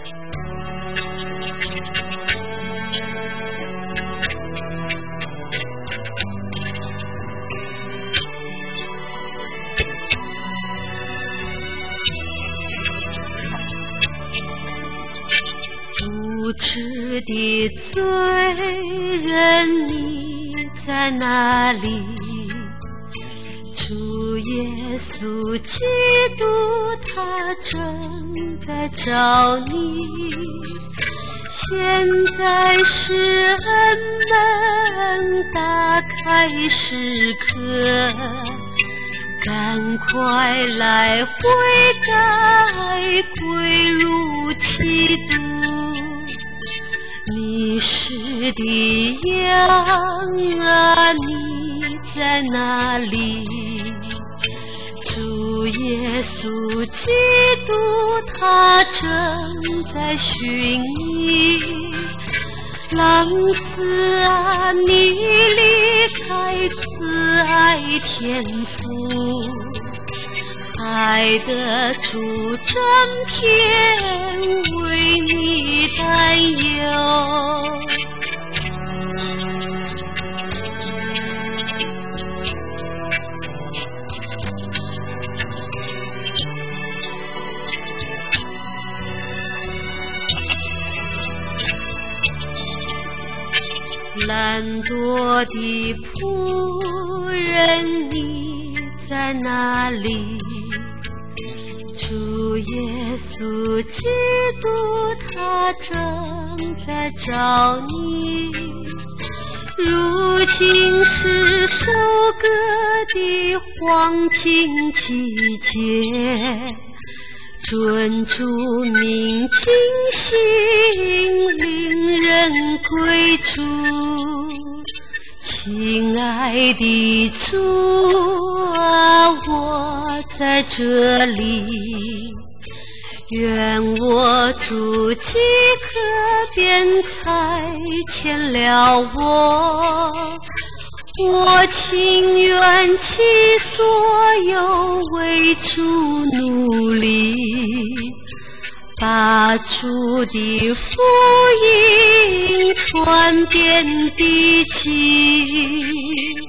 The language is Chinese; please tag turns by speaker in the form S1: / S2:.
S1: 无知的罪人，你在哪里？主耶稣基督，他正在找你。现在是恩门打开时刻，赶快来悔改，归入基督。迷失的羊啊，你在哪里？主耶稣基督，他正在寻你。浪子啊，你离开慈爱天父，爱的主整天为你担忧。懒惰的仆人，你在哪里？主耶稣基督，他正在找你。如今是收割的黄金季节，准主名惊醒，令人归主。亲爱的主啊，我在这里，愿我主即刻便差遣了我情愿其所有为主努力，把主的福音传遍地极。